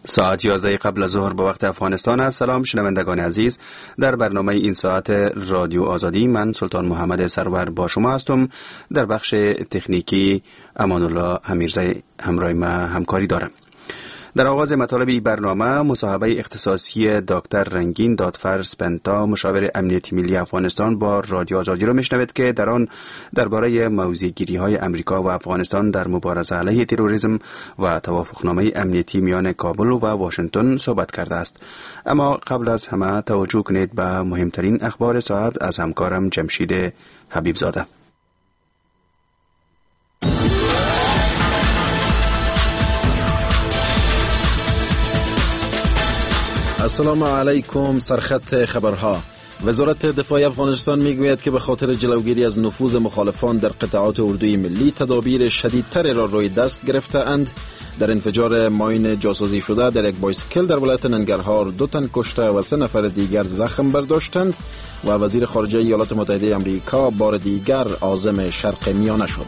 ساعت 11 قبل از ظهر به وقت افغانستان است. سلام شنوندگان عزیز، در برنامه این ساعت رادیو آزادی من سلطان محمد سرور با شما هستم. در بخش تکنیکی امان الله امیرزی همراه ما همکاری دارم. در آغاز مطالب این برنامه مصاحبه اختصاصی دکتر رنگین دادفر سپنتا، مشاور امنیتی ملی افغانستان با رادیو آزادی را میشنوید که در آن درباره موضع‌گیری‌های امریکا و افغانستان در مبارزه علیه تروریسم و توافقنامه امنیتی میان کابل و واشنگتن صحبت کرده است. اما قبل از همه توجه کنید به مهمترین اخبار ساعت از همکارم جمشید حبیبزاده. السلام علیکم. سرخط خبرها. وزارت دفاع افغانستان میگوید که به خاطر جلوگیری از نفوذ مخالفان در قطعات اردوی ملی تدابیر شدیدتر را روی دست گرفته‌اند. در انفجار ماین جاسوسی شده در یک بایسکل در ولایت ننگرهار 2 تن کشته و 3 نفر دیگر زخم برداشتند و وزیر خارجه ایالات متحده آمریکا بار دیگر عازم شرق میانه شد.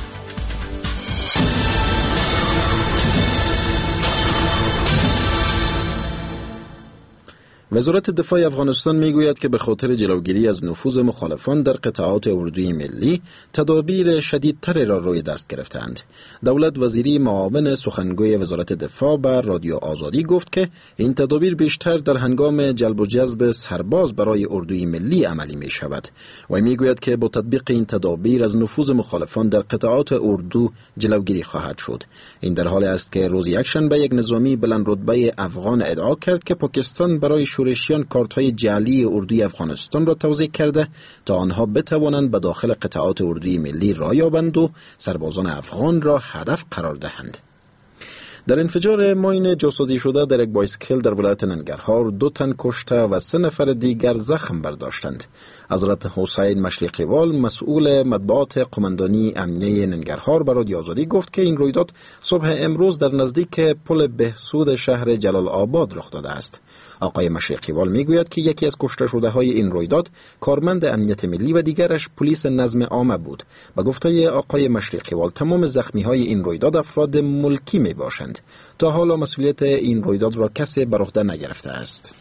وزارت دفاع افغانستان میگوید که به خاطر جلوگیری از نفوذ مخالفان در قطعات اردوی ملی تدابیر شدیدتر را روی دست گرفتند. دولت وزیری معاون سخنگوی وزارت دفاع بر رادیو آزادی گفت که این تدابیر بیشتر در هنگام جلب و جذب سرباز برای اردوی ملی عملی می شود و میگوید که با تطبیق این تدابیر از نفوذ مخالفان در قطعات اردو جلوگیری خواهد شد. این در حالی است که روز یکشنبه یک نظامی بلند رتبه افغان ادعا کرد که پاکستان برای شورشیان کارت‌های جعلی اردوی افغانستان را توزیع کرده تا آنها بتوانند به داخل قطعات اردوی ملی راه یابند و سربازان افغان را هدف قرار دهند. در انفجار ماین جاسوسی شده در یک بایسکل در ولایت ننگرهار 2 تن کشته و 3 نفر دیگر زخم برداشتند. حضرت حسین مشرقیوال مسئول مطبوعات قماندانی امنیه ننگرهار به رادیو آزادی گفت که این رویداد صبح امروز در نزدیک پل بهسود شهر جلال آباد رخ داده است. آقای مشرقیوال میگوید که یکی از کشته شده های این رویداد کارمند امنیت ملی و دیگرش پلیس نظم عامه بود. به گفته آقای مشرقیوال تمام زخمی های این رویداد افراد ملکی می باشند. تا حالا مسئولیت این رویداد را کسی بر عهده نگرفته است.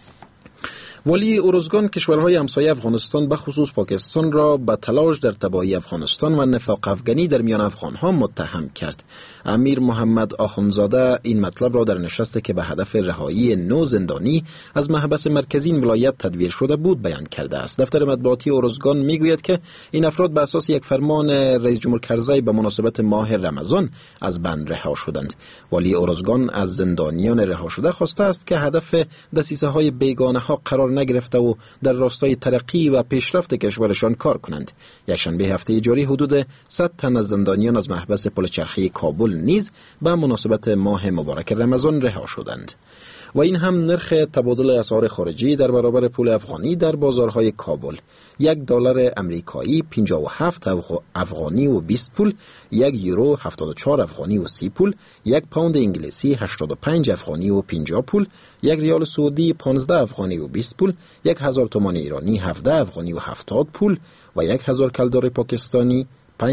ولی ارزگان کشورهای همسایه افغانستان به خصوص پاکستان را به تلاش در تباهی افغانستان و نفاق افغانی در میان افغانها متهم کرد. امیر محمد آخوندزاده این مطلب را در نشستی که به هدف رهایی 9 زندانی از محبس مرکزی این ولایت تدبیر شده بود بیان کرده است. دفتر مطبوعاتی ارزگان میگوید که این افراد به اساس یک فرمان رئیس جمهور کرزی به مناسبت ماه رمضان از بند رها شدند. ولی ارزگان از زندانیان رها شده خواسته است که هدف دسیسه های بیگانه ها قرار نگرفته و در راستای ترقی و پیشرفت کشورشان کار کنند. یکشنبه هفته جاری حدود 100 تن از زندانیان از محبس پلچرخی کابل نیز به مناسبت ماه مبارک رمضان رها شدند. و این هم نرخ تبادل اسعار خارجی در برابر پول افغانی در بازارهای کابل: $1 امریکایی 57 افغانی و 20 پول، €1 74 افغانی و 30 پول، $1 انگلیسی 85 افغانی و 50 پول، $1 سعودی 15 افغانی و 20 پول، 1000 تومان ایرانی 17 افغانی و 70 پول و 1000 کلدار پاکستانی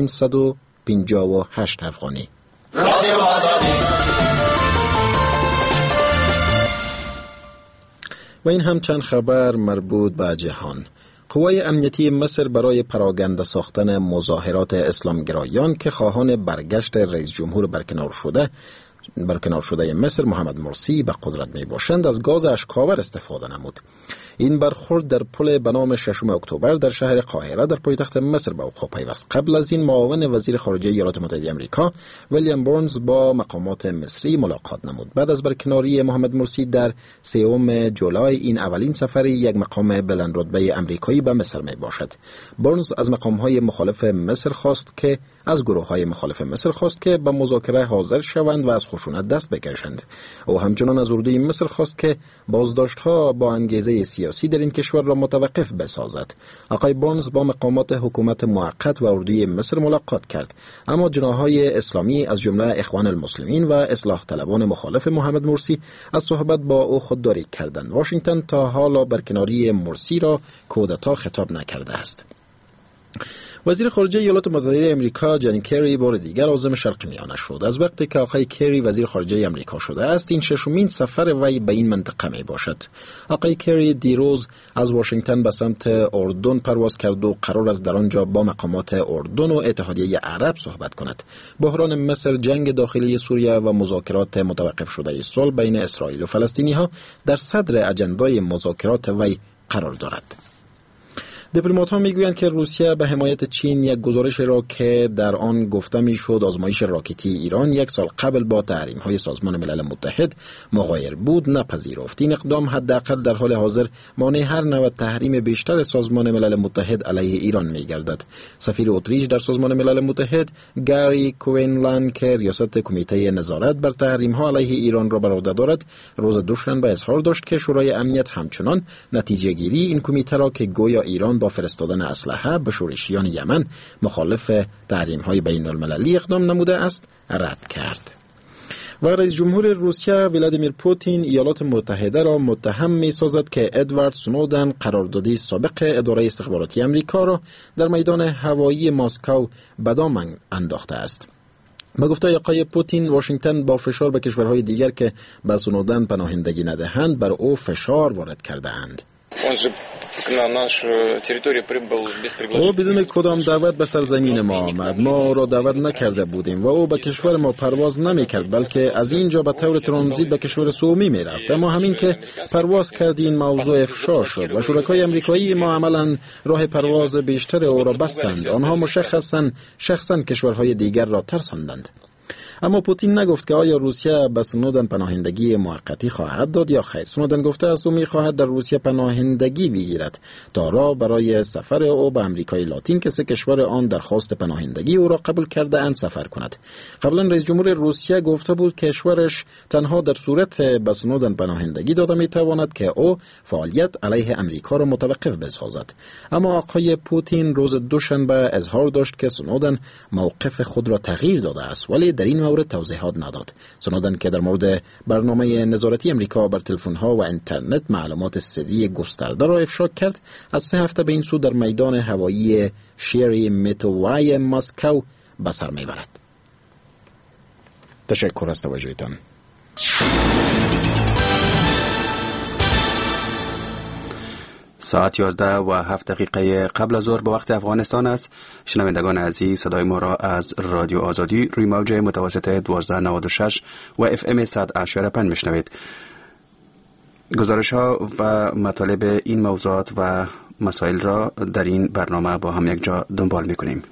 558 افغانی. رادیو آزادی. و این هم چند خبر مربوط به جهان. قوای امنیتی مصر برای پراگنده ساختن مظاهرات اسلامگرایان که خواهان برگشت رئیس جمهور برکنار شده مصر محمد مرسی به قدرت می باشند از گاز اشک‌آور استفاده نمود. این برخورد در پل به نام 6 اکتبر در شهر قاهره در پایتخت مصر به وقوع پیوست. قبل از این معاون وزیر خارجه ایالات متحده آمریکا ویلیام برنز با مقامات مصری ملاقات نمود. بعد از برکناری محمد مرسی در 3 جولای این اولین سفر یک مقام بلند رتبه آمریکایی به مصر می باشد. برنز از مقام‌های مخالف مصر خواست که به مذاکره حاضر شوند و از خشونت دست بکشند. او همچنان از اردوی مصر خواست که بازداشت‌ها با انگیزه سیاسی در این کشور را متوقف بسازد. آقای برنز با مقامات حکومت موقت و اردوی مصر ملاقات کرد، اما جناح‌های اسلامی از جمله اخوان المسلمین و اصلاح طلبان مخالف محمد مرسی از صحبت با او خودداری کردند. واشنگتن تا حالا برکناری مرسی را کودتا خطاب نکرده است. وزیر خارجه ایالات متحده آمریکا جان کری بار دیگر عازم شرق میانه شد. از وقتی که آقای کری وزیر خارجه آمریکا شده است، این ششمین سفر وی به این منطقه می باشد. آقای کری دیروز از واشنگتن به سمت اردن پرواز کرد و قرار است در آنجا با مقامات اردن و اتحادیه عرب صحبت کند. بحران مصر، جنگ داخلی سوریه و مذاکرات متوقف شده صلح بین اسرائیل و فلسطینی ها در صدر اجندای مذاکرات وی قرار دارد. دیپلمات ها میگویند که روسیه به حمایت چین یک گزارش را که در آن گفته میشد آزمایش راکتی ایران 1 سال قبل با تحریم های سازمان ملل متحد مغایر بود نپذیرفت. این اقدام حداقل در حال حاضر مانع هر نوع تحریم بیشتر سازمان ملل متحد علیه ایران میگردد. سفیر اتریش در سازمان ملل متحد گاری کوینلند که ریاست کمیته نظارت بر تحریم ها علیه ایران را بر عهده دارد، روز دوشنبه اظهار داشت که شورای امنیت همچنان نتیجه گیری این کمیته را که گویا ایران با فرستادن اسلحه به شورشیان یمن مخالف تحریم‌های بین‌المللی اقدام نموده است رد کرد. و رئیس جمهور روسیه ولادیمیر پوتین ایالات متحده را متهم می‌سازد که ادوارد سنودن قراردادی سابق اداره استخباراتی آمریکا را در میدان هوایی مسکو به دام انداخته است. با گفته آقای پوتین، واشنگتن با فشار به کشورهای دیگر که به سنودن پناهندگی ندهند بر او فشار وارد کرده اند. او بدون کدام دعوت به سرزمین ما آمد. ما را دعوت نکرده بودیم و او به کشور ما پرواز نمی کرد، بلکه از اینجا به طور ترانزیت به کشور سومی می رفت. اما همین که پرواز کرد این موضوع افشا شد و شرکای آمریکایی ما عملا راه پرواز بیشتر او را بستند. آنها شخصا کشورهای دیگر را ترساندند. اما پوتین نگفت که آیا روسیه به سنودن پناهندگی موقتی خواهد داد یا خیر. سنودن گفته است او می‌خواهد در روسیه پناهندگی بگیرد تا راه برای سفر او به آمریکای لاتین که 3 کشور آن درخواست پناهندگی او را قبول کرده اند سفر کند. قبلا رئیس جمهور روسیه گفته بود که کشورش تنها در صورت به سنودن پناهندگی داده می‌تواند که او فعالیت علیه آمریکا را متوقف بسازد. اما آقای پوتین روز دوشنبه اظهار داشت که سنودن موقف خود را تغییر داده است، ولی در این مورد توضیحات نداد. سنودن که در مورد برنامه نظارتی آمریکا بر تلفن‌ها و اینترنت معلومات سری گسترده را افشا کرد، از 3 هفته به این سو در میدان هوایی شیریمتووی مسکو به سر میبرد. تشکر از توجهتان. ساعت 11:07 قبل از ظهر به وقت افغانستان است. شنوندگان عزیز، صدای ما را از رادیو آزادی روی موج متوسط 1296 و اف ام 100.5 میشنوید. گزارش ها و مطالب این موضوعات و مسائل را در این برنامه با هم یک جا دنبال میکنیم.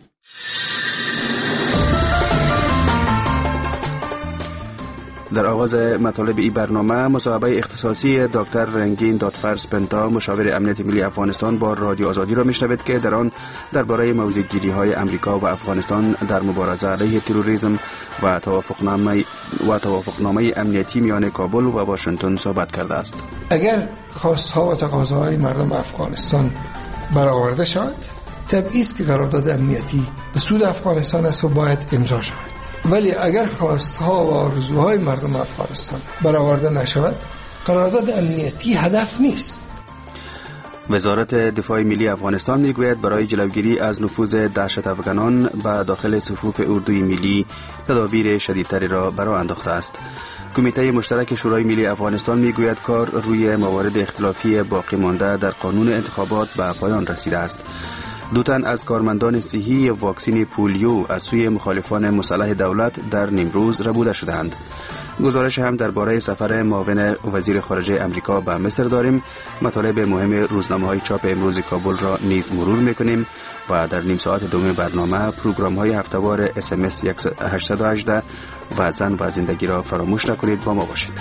در آغاز مطالب این برنامه، مصاحبه اختصاصی دکتر رنگین دادفرسپنتا، مشاور امنیت ملی افغانستان با رادیو آزادی را میشنوید که در آن درباره موضع‌گیری های امریکا و افغانستان در مبارزه علیه تروریسم و توافقنامه امنیتی میان کابل و واشنگتن صحبت کرده است. اگر خواستها و تقاضاهای مردم افغانستان برآورده شود، طبیعی است که قرارداد امنیتی به سود افغانستان است و باید امضا شود. ولی اگر خواستها و آرزوهای مردم افغانستان برآورده نشود، قرارداد امنیتی هدف نیست. وزارت دفاع ملی افغانستان میگوید برای جلوگیری از نفوذ دهشت افغانان به داخل صفوف اردوی ملی تدابیر شدیدتری را برآورده انداخته است. کمیته مشترک شورای ملی افغانستان میگوید کار روی موارد اختلافی باقی مانده در قانون انتخابات به پایان رسیده است. 2 تن از کارمندان صحی واکسین پولیو از سوی مخالفان مسلح دولت در نیمروز ربوده شدند. گزارش هم درباره سفر معاون وزیر خارجه امریکا به مصر داریم. مطالب مهم روزنامه‌های چاپ امروز کابل را نیز مرور می‌کنیم و در نیم ساعت دوم برنامه پروگرام‌های هفته‌وار SMS 818 و زن و زندگی را فراموش نکنید. با ما باشید.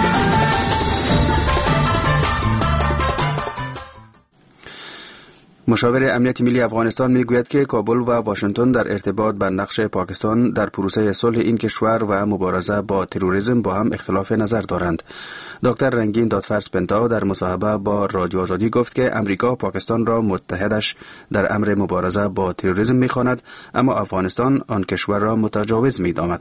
مشاور امنیت ملی افغانستان میگوید که کابل و واشنگتن در ارتباط به نقش پاکستان در پروسه صلح این کشور و مبارزه با تروریسم با هم اختلاف نظر دارند. دکتر رنگین دادفرسپنتا در مصاحبه با رادیو آزادی گفت که امریکا پاکستان را متحدش در امر مبارزه با تروریسم می‌خواند، اما افغانستان آن کشور را متجاوز می‌داند.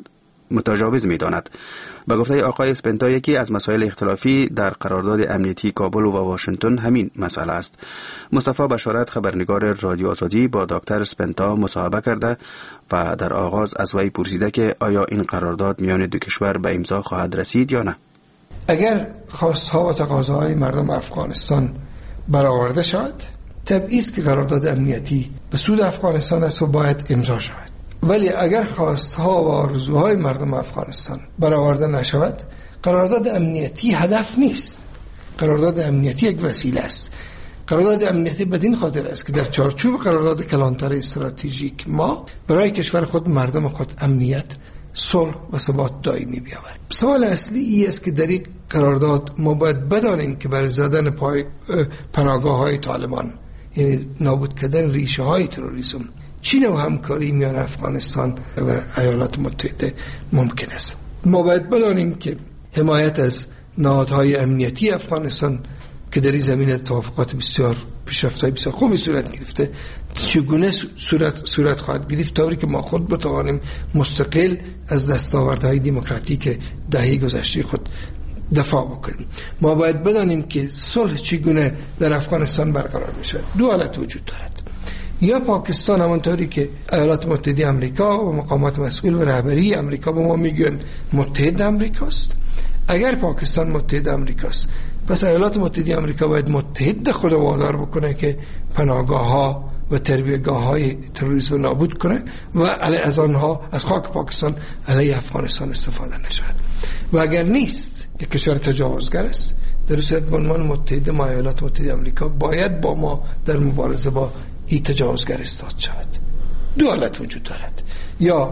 متجاوز می‌داند. به گفته آقای اسپنتا یکی از مسائل اختلافی در قرارداد امنیتی کابل و واشنگتن همین مسئله است. مصطفی بشارت خبرنگار رادیو آزادی با دکتر اسپنتا مصاحبه کرده و در آغاز از وی پرسیده که آیا این قرارداد میان دو کشور به امضا خواهد رسید یا نه. اگر خواستها و تقاضاهای مردم افغانستان برآورده شود، طبیعی است که قرارداد امنیتی به سود افغانستان است و باید امضا شود. ولی اگر خواستها و آرزوهای مردم افغانستان برآورده نشود، قرارداد امنیتی هدف نیست. قرارداد امنیتی یک وسیله است. قرارداد امنیتی بدین خاطر است که در چارچوب قرارداد کلانتر استراتژیک ما برای کشور خود، مردم خود امنیت، صلح و ثبات دائمی بیاوریم. سوال اصلی این است که در این قرارداد ما باید بدانیم که برای زدن پناهگاه‌های طالبان، یعنی نابود کردن ریشه های تروریسم، چی نوع همکاری میان افغانستان و ایالات متحده ممکن است. ما باید بدانیم که حمایت از نهادهای امنیتی افغانستان که در این زمینه توافقات بسیار پیشرفت‌های بسیار خوبی صورت گرفته، چگونه صورت خواهد گرفت طوری که ما خود بتوانیم مستقل از دستاوردهای دموکراتیک دهه گذشته خود دفاع بکنیم. ما باید بدانیم که صلح چگونه در افغانستان برقرار میشه. دو حالت وجود دارد: یا پاکستان همانطوری که ایالات متحده آمریکا و مقامات مسئول و رهبری آمریکا به ما میگن متحد آمریکاست. اگر پاکستان متحد آمریکاست، پس ایالات متحده آمریکا باید متحد خود وادار بکنه که پناهگاه‌ها و تربیتگاه‌های تروریسم نابود کنه و علیه از آنها، از خاک پاکستان علیه افغانستان استفاده نشود. و اگر نیست، یک کشور تجاوزگر است، در صورت به عنوان متحد ما ایالات متحده آمریکا باید با ما در مبارزه با این تجاوزگر استاد شود. دو حالت وجود دارد: یا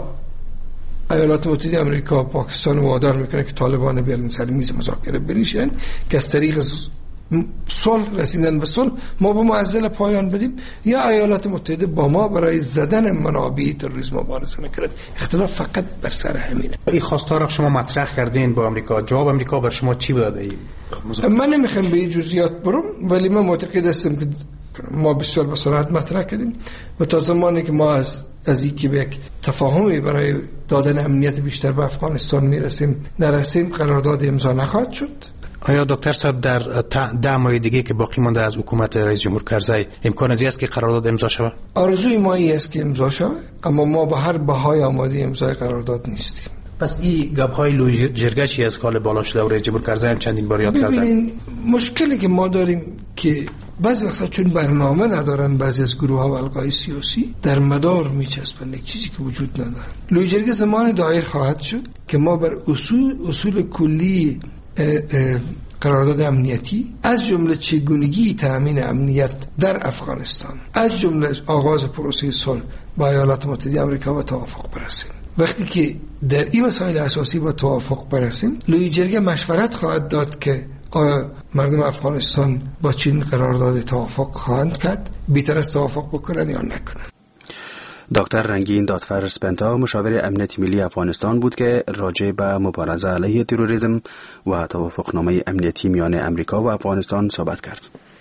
ایالات متحده آمریکا پاکستان وادار میکنه که طالبان بیارن سر میز مذاکره بنشینن که از طریق صلح، رسیدن به صلح ما به معضل پایان بدیم، یا ایالات متحده با ما برای زدن منابع تروریسم مبارزه نکنه. اختلاف فقط بر سر همینه. این خواستار را شما مطرح کردین با آمریکا، جواب آمریکا بر شما چی بوده؟ من نمیخوام به این جزئیات برم، ولی من معتقد هستم که ما بسیار به صراحت مطرح کردیم و تا زمانی که ما از این که به یک تفاهمی برای دادن امنیت بیشتر به افغانستان نرسیم، قرارداد امضا نخواهد شد. آیا دکتر صاحب در 10 ماه دیگه که باقی مانده از حکومت رئیس جمهور کرزی امکان است که قرارداد امضا شود؟ آرزوی ما این است که امضا شود، اما ما به هر بهای آماده امضای قرارداد نیستیم. پس این گپ‌های لوی جرگه چی از حال بالا شده و رئیس جمهور کرزی هم چندین بار یاد کردن؟ ببینین، مشکلی که ما داریم که بعضی وقتا چون برنامه ندارن بعضی از گروه‌ها و القای سیاسی در مدار میچسبن، یک چیزی که وجود نداره. لوی جرگه زمان دایر خواهد شد که ما بر اصول کلی قرارداد امنیتی، از جمله چگونگی تأمین امنیت در افغانستان، از جمله آغاز پروسه صلح با ایالات متحده آمریکا و توافق برسیم. وقتی که در این مسائل اساسی با توافق برسیم، لوی جرگه مشورت خواهد داد که آیا مردم افغانستان با چین قرارداد توافق خواهند کرد، بی‌تر از توافق بکنن یا نکنن. دکتر رنگین دادفر اسپنتا مشاور امنیت ملی افغانستان بود که راجع به مبارزه علیه تروریسم و توافقنامه امنیتی میان امریکا و افغانستان صحبت کرد.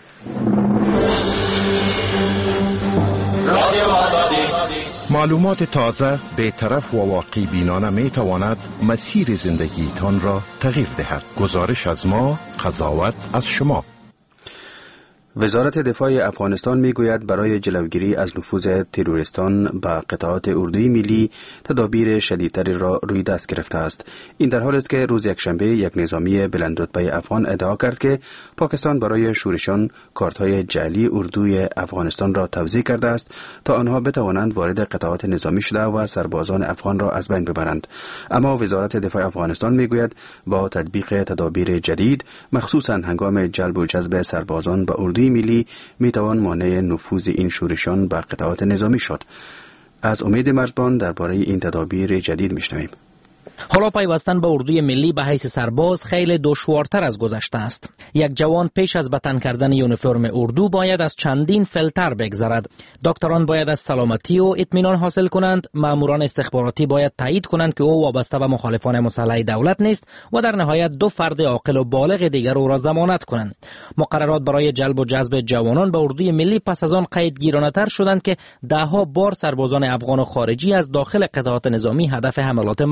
معلومات تازه، بی‌طرف و واقعی بینانه می تواند مسیر زندگی تان را تغییر دهد. گزارش از ما، قضاوت از شما. وزارت دفاع افغانستان میگوید برای جلوگیری از نفوذ تروریستان به قطعات اردوی ملی تدابیر شدیدتری را روی دست گرفته است. این در حالی است که روز یکشنبه یک نظامی بلندرتبه افغان ادعا کرد که پاکستان برای شورشان کارت‌های جعلی اردوی افغانستان را توزیع کرده است تا آنها بتوانند وارد قطعات نظامی شده و سربازان افغان را از بین ببرند. اما وزارت دفاع افغانستان میگوید با تطبیق تدابیر جدید، مخصوصا هنگام جلب و جذب سربازان به اردوی ملی، میتوان مانع نفوذ این شورشان به قطعات نظامی شد. از امید مرزبان درباره این تدابیر جدید میشنویم. حالا پیوستن به اردوی ملی به حیث سرباز خیلی دشوارتر از گذشته است. یک جوان پیش از به تن کردن یونیفرم اردو باید از چندین فیلتر بگذرد. دکتران باید از سلامتی و اطمینان حاصل کنند، ماموران استخباراتی باید تایید کنند که او وابسته به مخالفان مسلح دولت نیست و در نهایت 2 فرد عاقل و بالغ دیگر او را ضمانت کنند. مقررات برای جلب و جذب جوانان به اردوی ملی پس از آن قیدگیرانه‌تر شدند که 10 بار سربازان افغان و خارجی از داخل قطعات نظامی هدف حملات مرگبار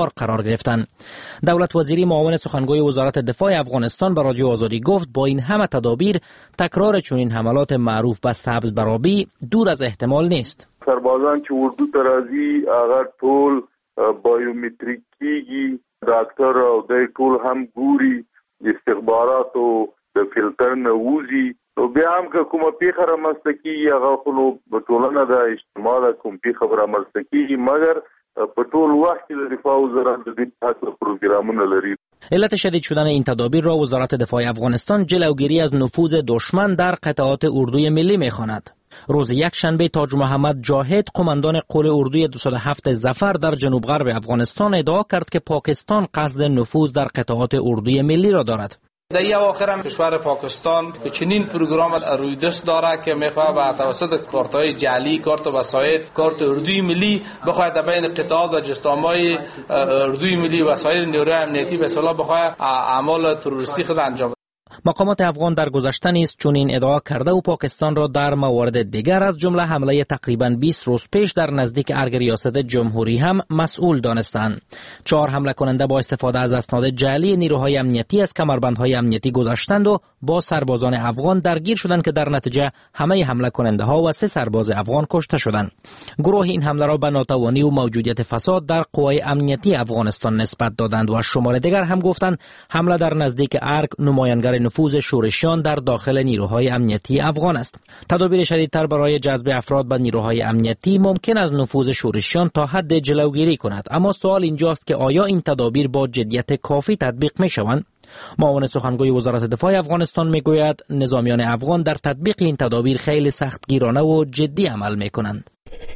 کار قرار گرفتند. دولت وزیری معاون سخنگوی وزارت دفاع افغانستان به رادیو آزادی گفت با این همه تدابیر تکرار چنین حملات معروف به سبز برابی دور از احتمال نیست. سربازان چې اردو ترازی هغه ټول بایومتریک کیږي، ډاکټر او د ټول هم ګوري، استخبارات او د فلټر نه وځي. او بیا هم که کومه پیښه رامنځته کېږي هغه خو نو په ټولنه د اجتماع د کوم پیښه رامنځته کېږي، مګر په ټول وخت کې د دفاع وزارت د دې په پروګرامونه لري. علت شدید شدن این تدابیر را وزارت دفاع افغانستان جلوگیری از نفوذ دشمن در قطعات اردوی ملی می‌خواند. روز یک شنبه تاج محمد جاهد قماندان قول اردوی 207 ظفر در جنوب غرب افغانستان ادعا کرد که پاکستان قصد نفوذ در قطعات اردوی ملی را دارد. در اواخر هم کشور پاکستان که چنین پروگرام روی دست داره که میخواد به توسط کارت‌های جعلی، کارت وسایط، کارت اردوی ملی بخواد بین قطعات و جستام‌های اردوی ملی و سایر نیروهای امنیتی به اصطلاح بخواد اعمال تروریستی خود انجام. مقامات افغان در گذشته نیز چنین ادعا کرده و پاکستان را در موارد دیگر از جمله حمله تقریباً 20 روز پیش در نزدیک ارگ ریاست جمهوری هم مسئول دانستند. 4 حمله کننده با استفاده از اسناد جعلی نیروهای امنیتی از کمربندهای امنیتی گذشتند و با سربازان افغان درگیر شدند که در نتیجه همه حمله کننده ها و 3 سرباز افغان کشته شدند. گروه این حمله را به ناتوانی و موجودیت فساد در قوای امنیتی افغانستان نسبت دادند و از شمار دیگر هم گفتند حمله در نزدیک ارگ نمایانگر نفوذ شورشیان در داخل نیروهای امنیتی افغان است. تدابیر شدیدتر برای جذب افراد به نیروهای امنیتی ممکن از نفوذ شورشیان تا حد جلوگیری کند، اما سوال اینجاست که آیا این تدابیر با جدیت کافی تطبیق می شوند؟ معاون سخنگوی وزارت دفاع افغانستان می گوید نظامیان افغان در تطبیق این تدابیر خیلی سختگیرانه و جدی عمل می کنند.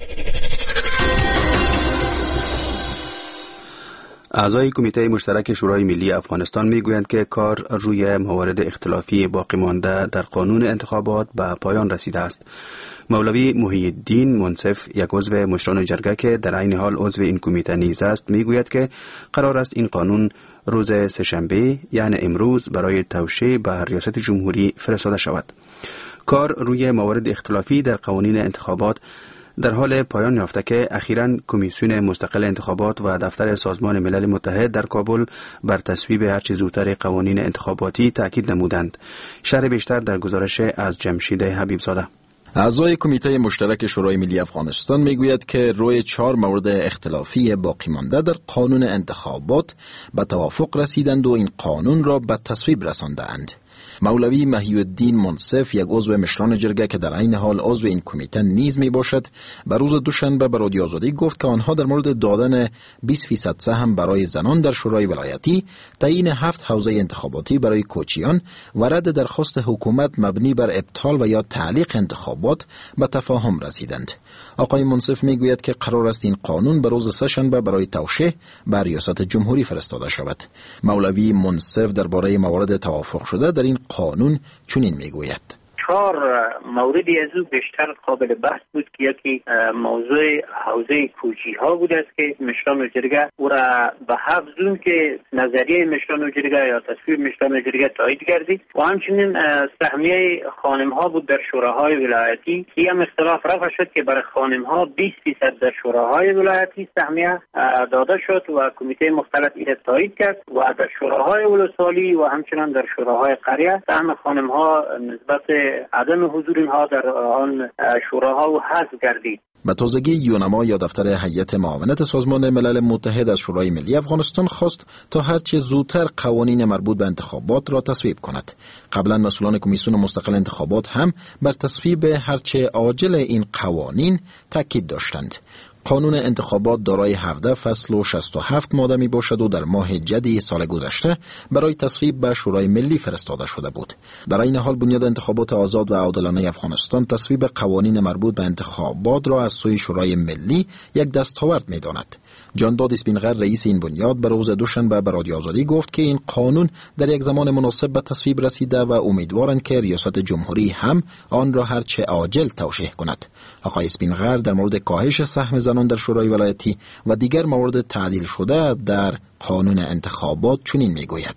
اعضای کمیته مشترک شورای ملی افغانستان میگویند که کار روی موارد اختلافی باقی مانده در قانون انتخابات به پایان رسیده است. مولوی محی الدین منصف، یک عضو مشران جرگه که در عین حال عضو این کمیته نیز است، میگوید که قرار است این قانون روز سه‌شنبه یعنی امروز برای توشیح به ریاست جمهوری فرستاده شود. کار روی موارد اختلافی در قوانین انتخابات در حال پایان یافته که اخیراً کمیسیون مستقل انتخابات و دفتر سازمان ملل متحد در کابل بر تصویب هرچه زودتر قوانین انتخاباتی تاکید نمودند. شرح بیشتر در گزارش از جمشید حبیبزاده. اعضای کمیته مشترک شورای ملی افغانستان میگوید که روی 4 مورد اختلافی باقی مانده در قانون انتخابات به توافق رسیدند و این قانون را به تصویب رساندند. مولوی محی الدین منصف، یک عضو مشران جرگه که در عین حال عضو این کمیته نیز می باشد، به روز دوشنبه به رادیو آزادی گفت که آنها در مورد دادن 20% سهم برای زنان در شورای ولایتی، تعیین 7 حوزه انتخاباتی برای کوچیان و رد درخواست حکومت مبنی بر ابطال و یا تعلیق انتخابات به تفاهم رسیدند. آقای منصف می گوید که قرار است این قانون به روز سه‌شنبه برای توشیح به ریاست جمهوری فرستاده شود. مولوی منصف درباره موارد توافق شده در این قانون چنین میگوید: 4 موردی از او بیشتر قابل بحث بود که یکی موضوع حوزه کوچی ها بود است که مشران جرگه او را به حفظون که نظریه مشران جرگه یا تصویب مشران جرگه تایید کردید و همچنین سهمیه خانم ها بود در شوراهای ولایتی که هم اختلاف رفع شد که برای خانم ها 20% در شوراهای ولایتی سهمیه داده شد و کمیته مختلف این تایید کرد و در شوراهای ولسوالی و همچنین در شوراهای قریه سهم خانم ها نسبت عدم حضور اینها در آن شوراها و حذف گردید. به تازگی یونما یا دفتر هیئت معاونت سازمان ملل متحد از شورای ملی افغانستان خواست تا هرچه زودتر قوانین مربوط به انتخابات را تصویب کند. قبلا مسئولان کمیسیون مستقل انتخابات هم بر تصویب هرچه عاجل این قوانین تاکید داشتند. قانون انتخابات دارای 17 فصل و 67 ماده می باشد و در ماه جدی سال گذشته برای تصویب به شورای ملی فرستاده شده بود. در این حال بنیاد انتخابات آزاد و عادلانه افغانستان تصویب قوانین مربوط به انتخابات را از سوی شورای ملی یک دستاورد می داند. جانداد اسپینغر رئیس این بنیاد به روز دوشنبه به رادیو آزادی گفت که این قانون در یک زمان مناسب به تصویب رسیده و امیدوارند که ریاست جمهوری هم آن را هرچه عاجل توشیح کند. آقای اسپینغر در مورد کاهش سهم زنان در شورای ولایتی و دیگر موارد تعدیل شده در قانون انتخابات چنین میگوید: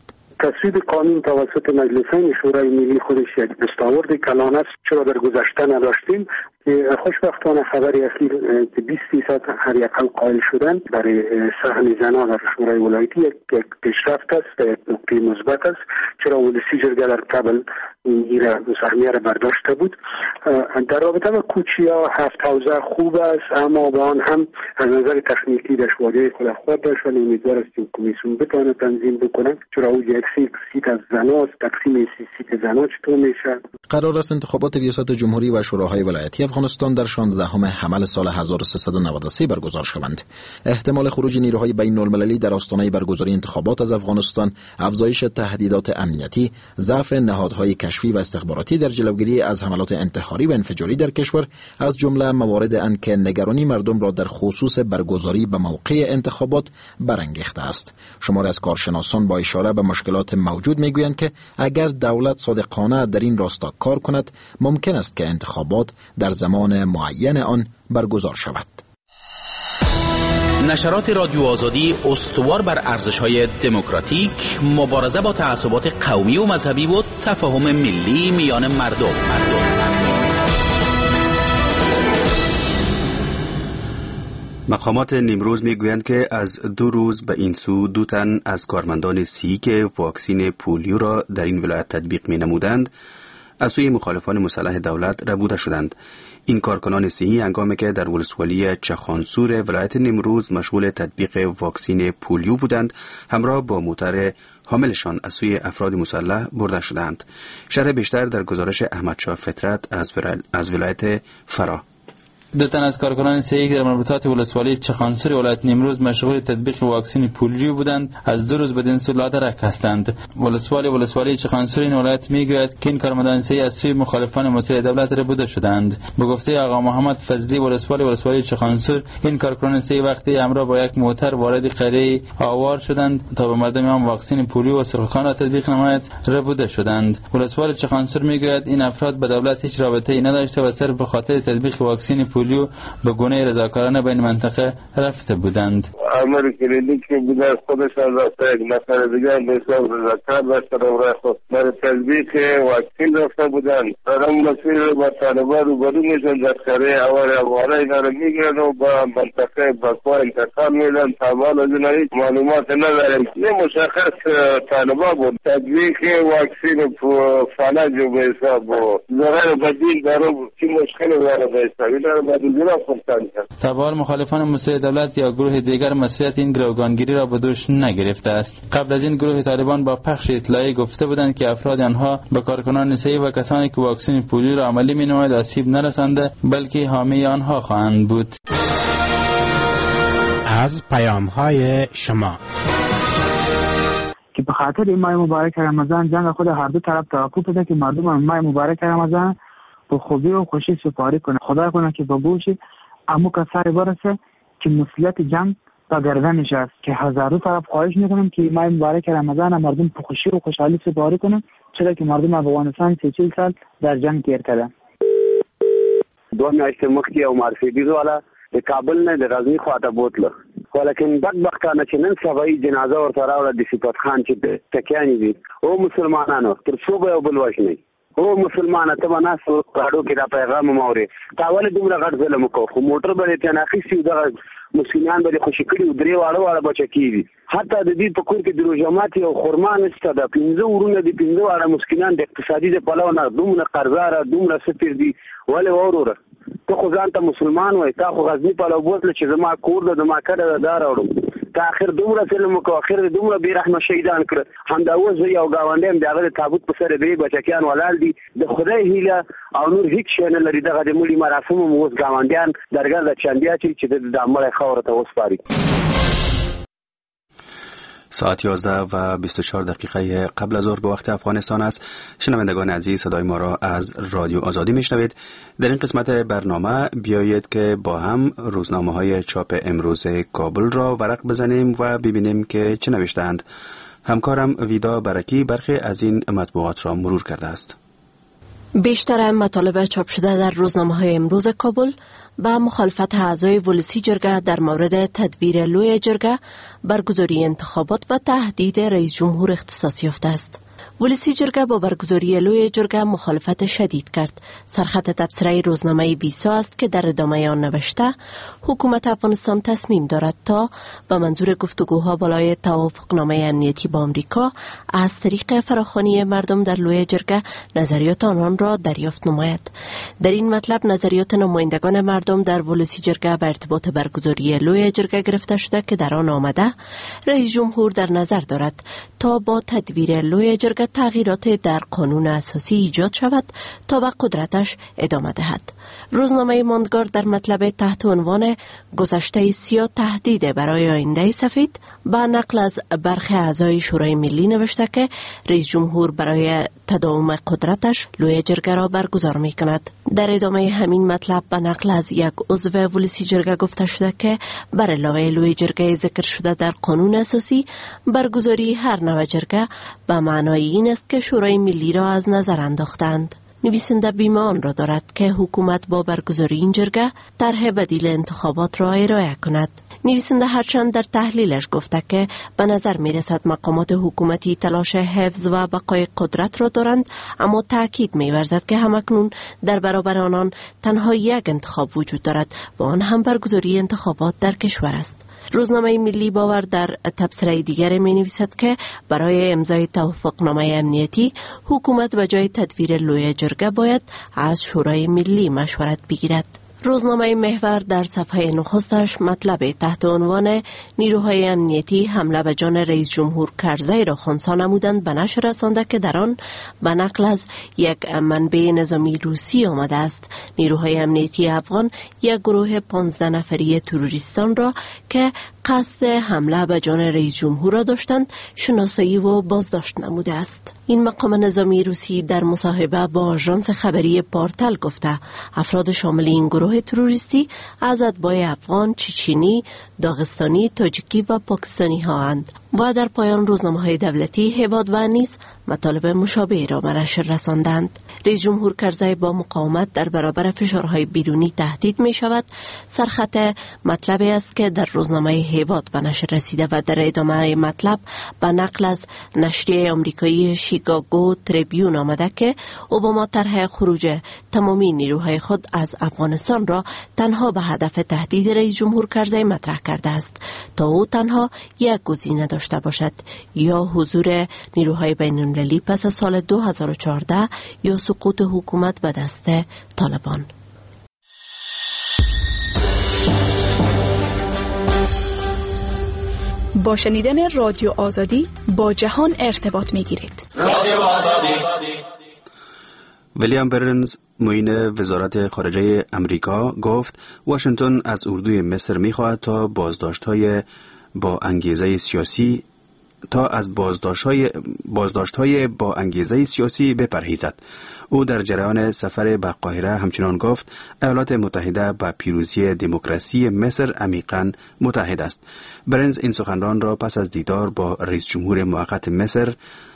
تصویب قانون توسط مجلسین شورای ملی خودش یک دستاورد کلان است، چرا در گذشته نداشتیم که خوشبختانه خبری اخیر که 20% هر یکل قائل شدن برای سهم زنان در شورای ولایتی یک پیشرفت است، یک نکته مثبت است، چرا ولسی جرگه در قبل این سهمیه را برداشته بود. در رابطه با کوچیا 7 حوزه خوب است، اما با آن هم از نظر تکنیکی دشواری خود داشت، ولی امیدوار است که کمیسیون بتونه تنظیم بکنه، چرا او یک سیت از زناست، تقسیم سیت زنا چطور میشه. قرار است انتخابات ریاست جمهوری و شوراهای ولایتی افغانستان در 16 حمل سال 1393 برگزار شوند. احتمال خروج نیروهای بین المللی در آستانه برگزاری انتخابات از افغانستان، افزایش تهدیدات امنیتی، ضعف نهادهای کشفی و استخباراتی در جلوگیری از حملات انتحاری و انفجاری در کشور از جمله موارد ان که نگرانی مردم را در خصوص برگزاری به موقع انتخابات برانگیخته است. شمار از کارشناسان با اشاره به مشکلات موجود میگویند که اگر دولت صادقانه در این راستا کار کند، ممکن است که انتخابات در زمان معین آن برگزار شود. نشرات رادیو آزادی استوار بر ارزش‌های دموکراتیک، مبارزه با تعصبات قومی و مذهبی و تفاهم ملی میان مردم. مقامات نیمروز میگویند که از 2 روز به این سو 2 تن از کارمندان صحی که واکسین پولیو را در این ولایت تطبیق می نمودند از سوی مخالفان مسلح دولت ربوده شدند. این کارکنان صحی هنگامی که در ولسوالی چخانسور ولایت نیمروز مشغول تطبیق واکسین پولیو بودند، همراه با موتر حاملشان از سوی افراد مسلح برده شدند. شرح بیشتر در گزارش احمدشاه فطرت از ولایت فرا. 2 تن از کارکنان صحی که در مربوطات ولسوالی چخانسور ولایت نیمروز مشغول تطبیق واکسین پولیو بودند، از 2 روز بدین سو لادرک هستند. ولسوالی چخانسور این ولایت میگوید که این کارمندان صحی از سوی مخالفان مسلح دولت ربوده شدند. به گفته آقا محمد فضلی ولسوالی چخانسور، این کارکنان صحی وقتی همراه با یک موتر وارد قریه آوار شدند تا به مردم هم واکسین پولیو و سرخوکان را تطبیق نماید، ربوده شدند. ولسوالی چخانسور میگوید این افراد به دولت هیچ رابطه‌ای نداشته و صرف به خاطر تطبیق واکسین پولیو به گونه رضاکارانه بین منطقه رفته بودند. عمل کلینیک که بوده از خودش از رفته، یک نفر دیگه هم به حساب رضاکار داشته رو رفت برای تطبیق واکسین رفته بودند. در این مسیر با طالبان روبرو میشن، در قریه اواره اینا رو میگیرن و با منطقه بکوا انتقال میدن. طالبان از اینا هیچ معلومات ندارن. یه مشخص طالبان بود تطبیق واکسین فلج و به حساب و ضرر بدیل داره، چی مشکل داره به حساب اینا رو تابال مخالفان مسلح دولت یا گروه دیگر مسئولیت این گروگانگیری را به دوش نگرفته است. قبل از این گروه طالبان با پخش اطلاعی گفته بودند که افراد آنها به کارکنان صحی و کسانی که واکسن پولیو را عملی می‌نماید آسیب نرسانده، بلکه حامی آنها خواهند بود. از پیام‌های شما که به خاطر ماه مبارک رمضان جنگ خود هر دو طرف توقف بده که مردم ماه مبارک رمضان به خوبی و خوشی سپاری کنه. خدا کنه که به گوش امو کسایی برسه که مسئولیت جنگ به گردنش است، که هزارو طرف خواهش میکنم که ماه مبارک رمضان مردم به خوشی و خوشحالی سپاری کنه، چرا که مردم افغانستان 40 سال در جنگ تیر کردن. 2 میاشتې مخکې او مرسیدیز والا د کابل نه د غزنی خواته بوتله، ولیکن بدبختانه چې نن سبا جنازه ورته راوړه د صفت خان چې ټکیانې دي او مسلمانانو تر څو به یو بل وژني. او مسلمانه ته باندې سو راډو کې دا پیغام موري تاول دومره غټ ظلم کو خو موټر به ته ناخیسي دا مسلمان به خوشی کړي درې واړه بچکیږي. حتی د دې په کور کې د روزمات او خرمان است د 15 ورونه د 15 واړه مسکینان د اقتصادي د پلوونه دومره قرضاره دومره سپیر دي ولې وروره ته خو ځان ته مسلمان وای، تا خو غزنی په لور بوتل چې زما کور د ما کړه دا راوړم تا اخر دومره ظلم کو اخر دومره بے رحمه شهیدان کړ. همدا اوس یو گاونډیم دغه تابوت په سره دی بچکیان ولال دي د خدای هیله او نور هیڅ شی نه لري. دغه د مولي مراسم مو اوس گاونډیان درګر د چندیا چې د عمل خبره ته وسپاري. ساعت 11:24 قبل از ظهر به وقت افغانستان است. شنوندگان عزیز، صدای ما را از رادیو آزادی میشنوید. در این قسمت برنامه بیایید که با هم روزنامه‌های چاپ امروز کابل را ورق بزنیم و ببینیم که چه نوشتند. همکارم ویدا برکی برخی از این مطبوعات را مرور کرده است. بیشتر مطالب چاپ شده در روزنامه‌های امروز کابل با مخالفت اعضای ولسی جرگه در مورد تدبیر لوی جرگه برگزاری انتخابات و تهدید رئیس جمهور اختصاص یافته است. ولسی جرگه با برگزاری لوی جرگه مخالفت شدید کرد. سرخط تبصره روزنامه بیسا است که در ادامه آن نوشته حکومت افغانستان تصمیم دارد تا به منظور گفتگوها بالای توافقنامه امنیتی با آمریکا از طریق فراخوانی مردم در لوی جرگه نظریات آنان را دریافت نماید. در این مطلب نظریات نمایندگان مردم در ولسی جرگه به ارتباط برگزاری لوی جرگه گرفته شده که در آن آمده رئیس جمهور در نظر دارد تا با تدبیر لوی جرگه تغییرات در قانون اساسی ایجاد شود تا به قدرتش ادامه دهد. روزنامه ماندگار در مطلب تحت عنوان گذشته سیاه تهدید برای آینده سفید با نقل از برخی اعضای شورای ملی نوشته که رئیس جمهور برای تداوم قدرتش لوی جرگه را برگزار می کند. در ادامه همین مطلب با نقل از یک عضو ولسی جرگه گفته شده که بر علاوه لوی جرگه ذکر شده در قانون اساسی برگزاری هر نوع جرگه به معنای این است که شورای ملی را از نظر انداختند. نویسنده بیمه آن را دارد که حکومت با برگزاری این جرگه طرح بدیل انتخابات را ارائه کند. نویسنده هرچند در تحلیلش گفته که به نظر می رسد مقامات حکومتی تلاش حفظ و بقای قدرت را دارند، اما تأکید می ورزد که همکنون در برابر آنان تنها یک انتخاب وجود دارد و آن هم برگزاری انتخابات در کشور است. روزنامه ملی باور در تبصره دیگر می نویسد که برای امضای توافقنامه امنیتی حکومت به جای تدویر لوی جرگه باید از شورای ملی مشورت بگیرد. روزنامه محور در صفحه نخستش مطلب تحت عنوان نیروهای امنیتی حمله به جان رئیس جمهور کرزی را خنثی نمودند به نشر رسانده که در آن به نقل از یک منبع نظامی روسی آمده است. نیروهای امنیتی افغان یک گروه 15 نفری تروریستان را که قصد حمله به جان رئیس جمهور را داشتند شناسایی و بازداشت نموده است. این مقام نظامی روسی در مصاحبه با آژانس خبری پارتل گفته افراد شامل این گروه تروریستی از اتباع افغان، چچنی، داغستانی، تاجیکی و پاکستانی ها اند و در پایان روزنامه‌های دولتی هیواد و نیز مطالب مشابه را به نشر رساندند. رئیس جمهور کرزی با مقاومت در برابر فشارهای بیرونی تهدید می شود. سرخط مطلبی است که در روزنامه هیواد به نشر رسیده و در ادامه مطلب به نقل از نشریه آمریکایی شیکاگو تریبیون آمده که اوباما طرح خروج تمامی نیروهای خود از افغانستان را تنها به هدف تهدید رئیس جمهور کرزی مطرح کرده است تا او تنها یک گزینه داشته باشد، یا حضور نیروهای بین‌المللی پس از سال 2014 یا سقوط حکومت به دست طالبان. با شنیدن رادیو آزادی با جهان ارتباط می‌گیرید. رادیو آزادی. ویلیام برنز معین وزارت خارجه امریکا گفت واشنگتن از اردوی مصر می‌خواهد تا بازداشت‌های با انگیزه سیاسی با انگیزه سیاسی بپرهیزد. او در جریان سفر به قاهره همچنان گفت ایالات متحده با پیروزی دموکراسی مصر عمیقاً متحد است. برنز این سخنران را پس از دیدار با رئیس جمهور موقت مصر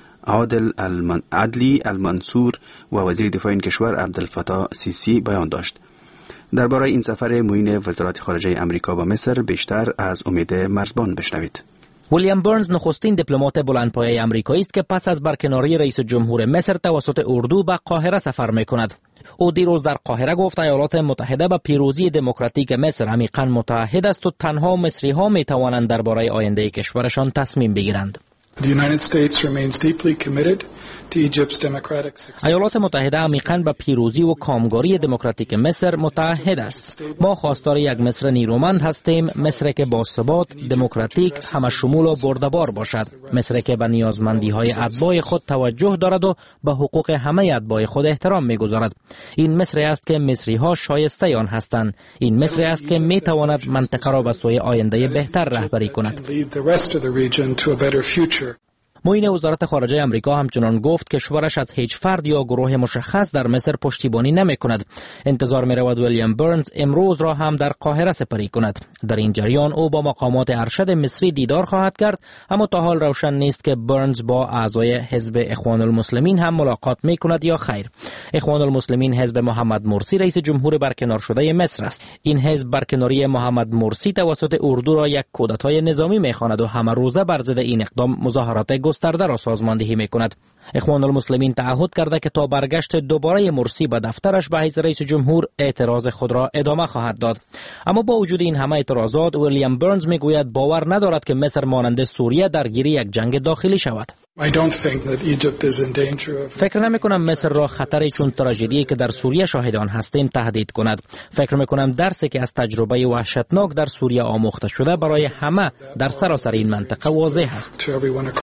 عدلی المنصور و وزیر دفاع این کشور عبدالفتاح سیسی بیان داشت. درباره این سفر معین وزارت خارجه امریکا با مصر بیشتر از امید مرزبان بشنوید. ویلیام برنز نخستین دیپلمات بلندپایه امریکایی است که پس از برکناری رئیس جمهور مصر توسط اردو به قاهره سفر می‌کند. او دیروز در قاهره گفت ایالات متحده به پیروزی دموکراتیک مصر عمیقاً متحد است و تنها مصری‌ها می‌توانند درباره آینده کشورشان تصمیم بگیرند. ایالات متحده عمیقاً به پیروزی و کامگاری دموکراتیک مصر متحد است. ما خواستار یک مصر نیرومند هستیم، مصر که باثبات، دموکراتیک، همه‌شمول و بردبار باشد، مصر که به نیازمندی‌های اتباع خود توجه دارد و به حقوق همه اتباع خود احترام می‌گذارد. این مصری است که مصری‌ها شایسته آن هستند. این مصری است که می‌تواند منطقه را به سوی آینده بهتر رهبری کند. معین وزارت خارجه آمریکا همچنان گفت کشورش از هیچ فرد یا گروه مشخص در مصر پشتیبانی نمی‌کند. انتظار می‌رود ویلیام برنز امروز را هم در قاهره سپری کند. در این جریان او با مقامات ارشد مصری دیدار خواهد کرد، اما تا حال روشن نیست که برنز با اعضای حزب اخوان المسلمین هم ملاقات می‌کند یا خیر. اخوان المسلمین حزب محمد مرسی رئیس جمهور برکنار شده مصر است. این حزب برکناری محمد مرسی توسط اردو را یک کودتای نظامی می‌خواند و همه روزه بر ضد این اقدام مظاهرات گسترده را سازماندهی می‌کند. اخوان المسلمین تعهد کرده که تا برگشت دوباره مرسی به دفترش به حیث رئیس جمهور اعتراض خود را ادامه خواهد داد. اما با وجود این همه اعتراضات، ویلیام برنز میگوید باور ندارد که مصر مانند سوریه درگیر یک جنگ داخلی شود. فکر نمی کنم مصر را خطری چون تراژدی که در سوریه شاهدان هستیم تهدید کند. فکر می کنم درسی که از تجربه وحشتناک در سوریه آموخته شده برای همه در سراسر این منطقه واضح است.